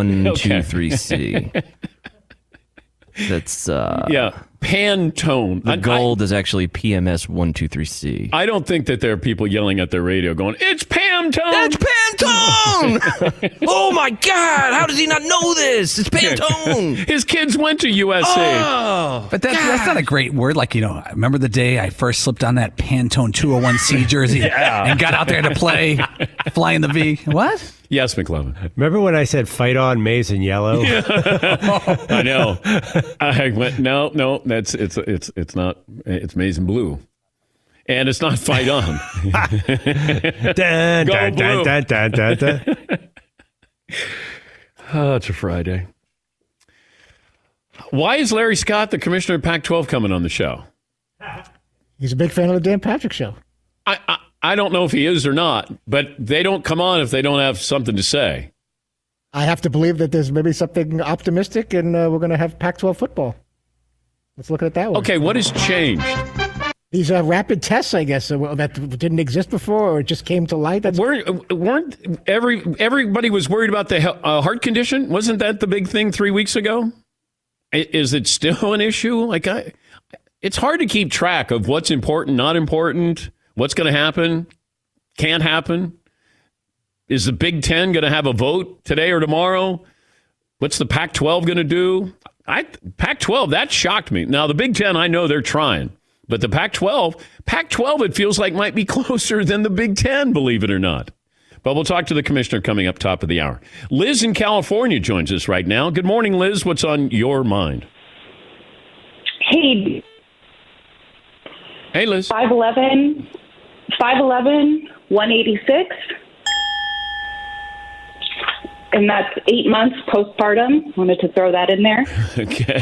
123C. That's Pantone. The gold is actually PMS 123C. I don't think that there are people yelling at their radio going, "It's Pantone! It's Pantone! Oh my God! How does he not know this? It's Pantone!" His kids went to USC. Oh, but that's not a great word. Like, I remember the day I first slipped on that Pantone 201C jersey and got out there to play, flying the V. What? Yes, McLovin. Remember when I said fight on maize and yellow? I know. I went, no, it's not. It's maize and blue, and it's not fight on. Dun, Go dun, blue. dun, dun, dun, dun. Oh, it's a Friday. Why is Larry Scott, the commissioner of Pac-12, coming on the show? He's a big fan of the Dan Patrick Show. I don't know if he is or not, but they don't come on if they don't have something to say. I have to believe that there's maybe something optimistic, and we're going to have Pac-12 football. Let's look at it that way. Okay, what has changed? These rapid tests, I guess, that didn't exist before, or it just came to light. Weren't everybody was worried about the heart condition? Wasn't that the big thing 3 weeks ago? Is it still an issue? It's hard to keep track of what's important, not important. What's going to happen? Can't happen? Is the Big Ten going to have a vote today or tomorrow? What's the Pac-12 going to do? Pac-12, that shocked me. Now, the Big Ten, I know they're trying. But the Pac-12, it feels like might be closer than the Big Ten, believe it or not. But we'll talk to the commissioner coming up top of the hour. Liz in California joins us right now. Good morning, Liz. What's on your mind? Hey. Hey, Liz. 5'11", 186. And that's 8 months postpartum. Wanted to throw that in there. Okay.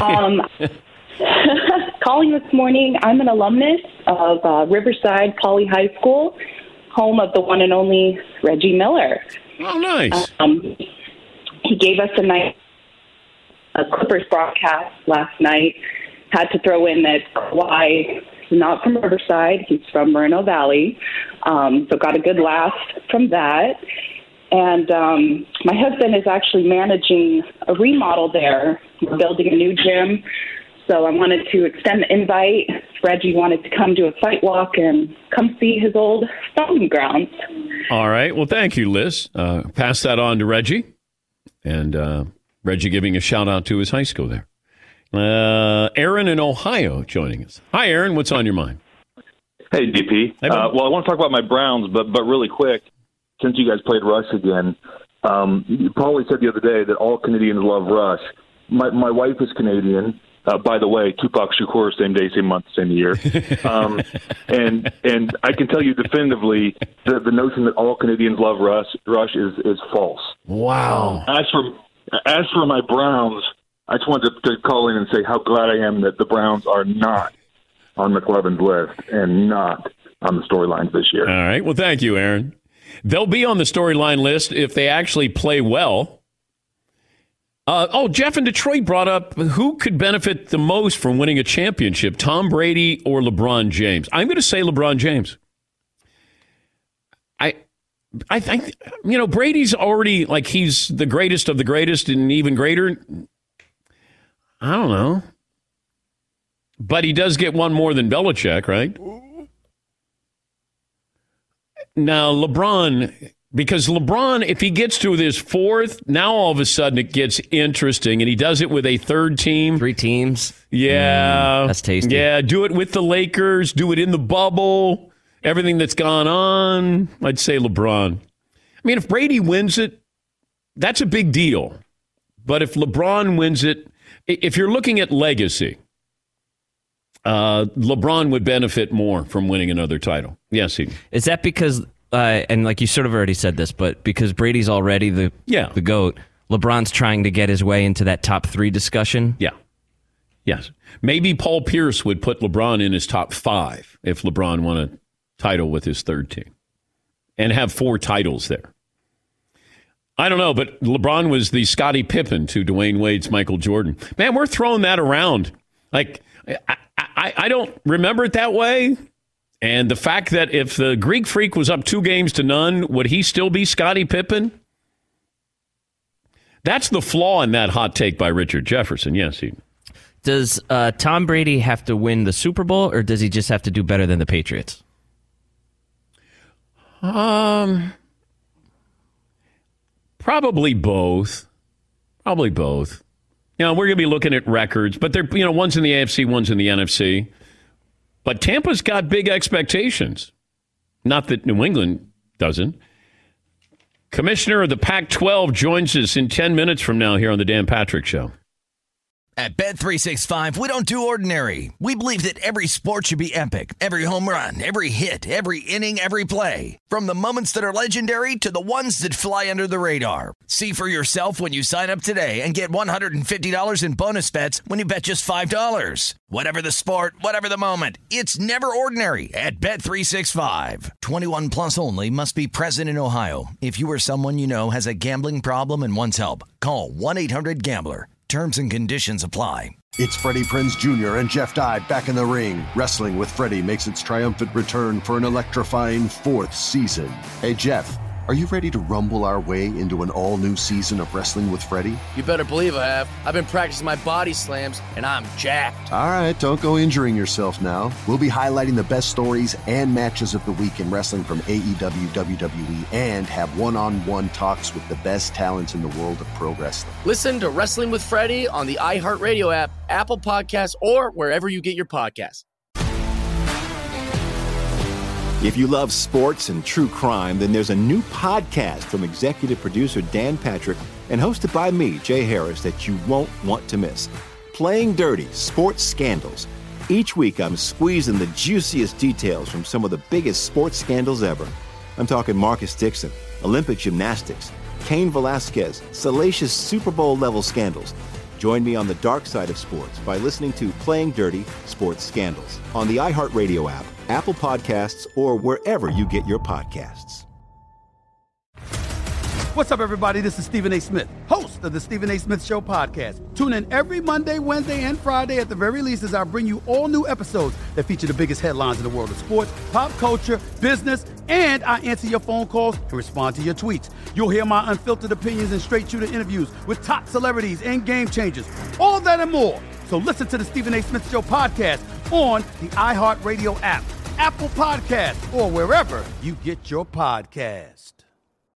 Calling this morning, I'm an alumnus of Riverside Poly High School, home of the one and only Reggie Miller. Oh, nice. He gave us a Clippers broadcast last night. Had to throw in that Kawhi is not from Riverside. He's from Moreno Valley. So got a good laugh from that. And my husband is actually managing a remodel there. We're building a new gym. So I wanted to extend the invite. Reggie wanted to come do a site walk and come see his old stomping grounds. All right. Well, thank you, Liz. Pass that on to Reggie. And Reggie giving a shout out to his high school there. Aaron in Ohio joining us. Hi, Aaron. What's on your mind? Hey, DP. Hey, well, I want to talk about my Browns, but really quick, since you guys played Rush again, Paulie said the other day that all Canadians love Rush. My wife is Canadian. By the way, Tupac Shakur, same day, same month, same year. And I can tell you definitively the notion that all Canadians love Rush is false. Wow. As for my Browns, I just wanted to call in and say how glad I am that the Browns are not on McLovin's list and not on the storylines this year. All right. Well, thank you, Aaron. They'll be on the storyline list if they actually play well. Jeff in Detroit brought up who could benefit the most from winning a championship, Tom Brady or LeBron James. I'm going to say LeBron James. I think, Brady's already like he's the greatest of the greatest and even greater. I don't know. But he does get one more than Belichick, right? Now, LeBron, Because LeBron, if he gets to his fourth, now all of a sudden it gets interesting, and he does it with a third team. 3 teams. Yeah. That's tasty. Yeah, do it with the Lakers, do it in the bubble, everything that's gone on. I'd say LeBron. I mean, if Brady wins it, that's a big deal. But if LeBron wins it, if you're looking at legacy, LeBron would benefit more from winning another title. Yes, Is that because... and like you sort of already said this, but because Brady's already the GOAT, LeBron's trying to get his way into that top 3 discussion? Yeah. Yes. Maybe Paul Pierce would put LeBron in his top 5 if LeBron won a title with his third team and have 4 titles there. I don't know, but LeBron was the Scottie Pippen to Dwayne Wade's Michael Jordan. Man, we're throwing that around. Like, I don't remember it that way. And the fact that if the Greek Freak was up 2-0, would he still be Scottie Pippen? That's the flaw in that hot take by Richard Jefferson. Yes, Does Tom Brady have to win the Super Bowl, or does he just have to do better than the Patriots? Probably both. Probably both. You know, we're going to be looking at records, but they're, one's in the AFC, one's in the NFC. But Tampa's got big expectations. Not that New England doesn't. Commissioner of the Pac-12 joins us in 10 minutes from now here on the Dan Patrick Show. At Bet365, we don't do ordinary. We believe that every sport should be epic. Every home run, every hit, every inning, every play. From the moments that are legendary to the ones that fly under the radar. See for yourself when you sign up today and get $150 in bonus bets when you bet just $5. Whatever the sport, whatever the moment, it's never ordinary at Bet365. 21 plus only. Must be present in Ohio. If you or someone you know has a gambling problem and wants help, call 1-800-GAMBLER. Terms and conditions apply. It's Freddie Prinze Jr. and Jeff Dye back in the ring. Wrestling with Freddie makes its triumphant return for an electrifying 4th season. Hey, Jeff, are you ready to rumble our way into an all-new season of Wrestling with Freddie? You better believe I have. I've been practicing my body slams, and I'm jacked. All right, don't go injuring yourself now. We'll be highlighting the best stories and matches of the week in wrestling from AEW, WWE, and have one-on-one talks with the best talents in the world of pro wrestling. Listen to Wrestling with Freddie on the iHeartRadio app, Apple Podcasts, or wherever you get your podcasts. If you love sports and true crime, then there's a new podcast from executive producer Dan Patrick and hosted by me, Jay Harris, that you won't want to miss. Playing Dirty: Sports Scandals. Each week, I'm squeezing the juiciest details from some of the biggest sports scandals ever. I'm talking Marcus Dixon, Olympic gymnastics, Cain Velasquez, salacious Super Bowl-level scandals. Join me on the dark side of sports by listening to Playing Dirty: Sports Scandals on the iHeartRadio app, Apple Podcasts, or wherever you get your podcasts. What's up, everybody? This is Stephen A. Smith, host of the Stephen A. Smith Show podcast. Tune in every Monday, Wednesday, and Friday at the very least as I bring you all new episodes that feature the biggest headlines in the world of sports, pop culture, business, and I answer your phone calls and respond to your tweets. You'll hear my unfiltered opinions and straight-shooter interviews with top celebrities and game changers. All that and more. So listen to the Stephen A. Smith Show podcast on the iHeartRadio app, Apple Podcasts, or wherever you get your podcast.